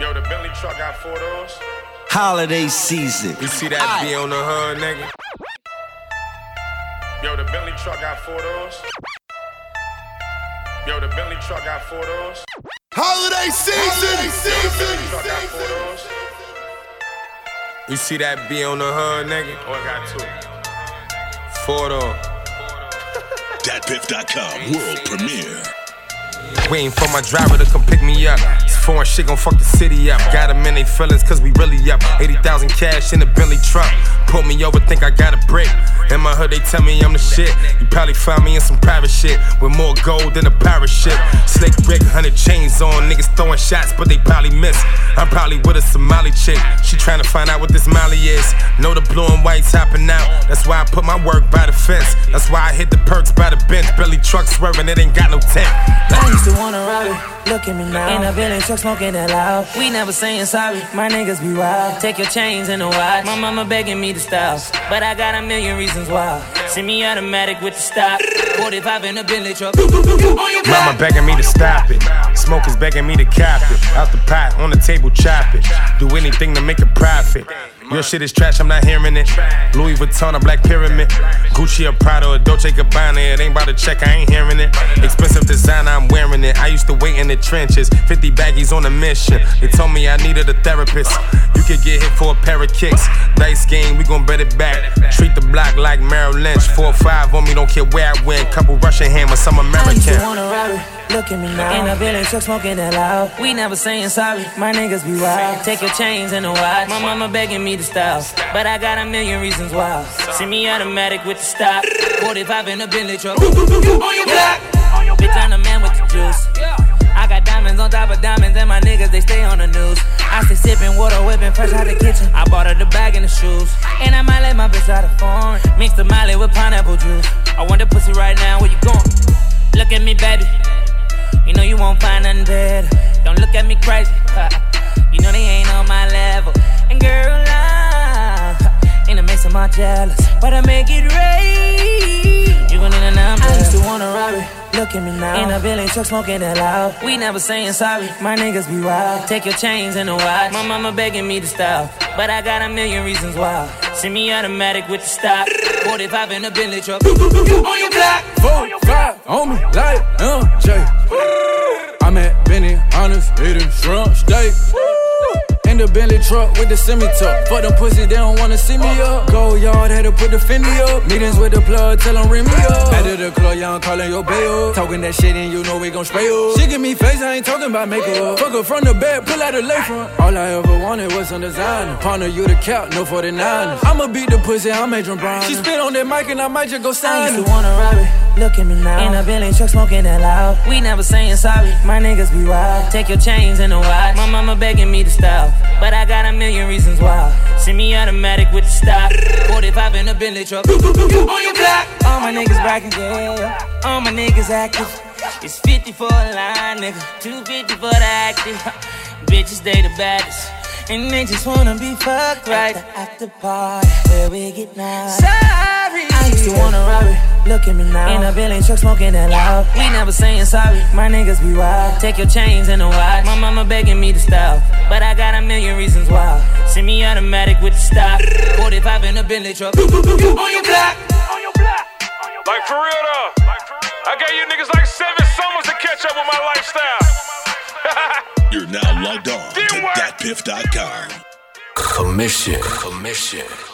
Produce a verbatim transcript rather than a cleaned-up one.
Yo, the Bentley truck got four doors. Holiday season. You see that I... B on the hood, nigga? Yo, the Bentley truck got four doors. Yo, the Bentley truck got four doors. Holiday season. Holiday season. Truck got four doors. You see that B on the hood, nigga? Oh, I got two. Four doors. Dat Piff dot com world premiere. Waiting for my driver to come pick me up. This foreign shit gon' fuck the city up. Got them in they feelings cause we really up. eighty thousand cash in the Bentley truck. Pull me over, think I got a break. In my hood they tell me I'm the shit. You probably find me in some private shit with more gold than a pirate ship. Slick Rick, hundred chains on. Niggas throwing shots but they probably miss. I'm probably with a Somali chick. She tryna find out what this Molly is. Know the blue and white's hopping out. That's why I put my work by the fence. That's why I hit the perks by the bench. Bentley truck swerving, it ain't got no tent. I used to wanna rob it, look at me now. In a Bentley truck smoking that loud. We never saying sorry, my niggas be wild. Take your chains and a watch. My mama begging me to stop, but I got a million reasons why. See me automatic with the stop. forty-five in a Bentley truck. Mama begging me to stop it. Smokers begging me to cap it. Out the pot, on the table, chop it. Do anything to make a profit. Your shit is trash, I'm not hearing it. Louis Vuitton, a black pyramid. Gucci, a Prada, a Dolce Gabbana. It ain't about to check, I ain't hearing it. Expensive designer, I'm wearing it. I used to wait in the trenches. fifty baggies on a mission. They told me I needed a therapist. You could get hit for a pair of kicks. Dice game, we gon' bet it back. Treat the block like Merrill Lynch. four or five on me, don't care where I win. Couple Russian hammers, some American. I used to wanna rob it, look at me now. In a Bentley truck smoking that loud. We never saying sorry, my niggas be wild. Take your chains and a watch. My mama begging me to stop, but I got a million reasons why. See me automatic with the stop. forty-five in a Bentley truck. On your block. Bitch, I'm the man with the juice. I got diamonds on top of diamonds, and my niggas, they stay on the news. I stay sipping water, whipping fresh out the kitchen. I bought her the bag and the shoes, and I might let my bitch out of foreign. Mix the Molly with pineapple juice. I want the pussy right now, where you going? Look at me, baby. You know you won't find nothing better. Don't look at me crazy. You know they ain't on my level. And girl, I ain't a mix of my jealous, but I make it rain. You gon' need a number. I used to wanna rob it. Look at me now. In a Bentley truck smoking that loud. We never saying sorry, my niggas be wild. Take your chains and a watch. My mama begging me to stop, but I got a million reasons why. See me automatic with the stop. forty-five in a Bentley truck. On your block. forty-five on me like M J. I'm at Benny Honest eating shrimp steak. In the Bentley truck with the semi-tuck. Fuck them pussies, they don't wanna see me up. Go yard, had to put the Fendi up. Meetings with the plug, tell them ring me up. Out of the club, y'all calling your bae up. Talking that shit and you know we gon' spray up. She give me face, I ain't talking about makeup. Fuck her from the back, pull out the lakefront. All I ever wanted was some designer. Partner, you the cap, no forty-niners. I'ma beat the pussy, I'm Adrian Brown. She spit on that mic and I might just go sign. I used to wanna rob it, look at me now. In a Bentley truck smoking that loud. We never saying sorry, my niggas be wild. Take your chains and a watch. My mama begging me to stop, but I got a million reasons why. See me automatic with the stop. forty-five in a Bentley truck. On your block. All my niggas bragging, yeah. All my niggas active. It's fifty for a line, nigga. two fifty for the active. Bitches, they the baddest, and they just wanna be fucked right at the party where we get now. Sorry, I used to wanna rob it. Look at me now. In a Bentley truck smoking that loud. We never saying sorry, my niggas be wild. Take your chains and a watch. My mama begging me to stop, but I got a million reasons why. See me automatic with the stop. forty-five in a Bentley truck. On your block. On your block. Like for real though. Like for real. I gave you niggas like seven summers to catch up with my lifestyle. You're now logged on to Dat Piff dot com. Commission. Commission.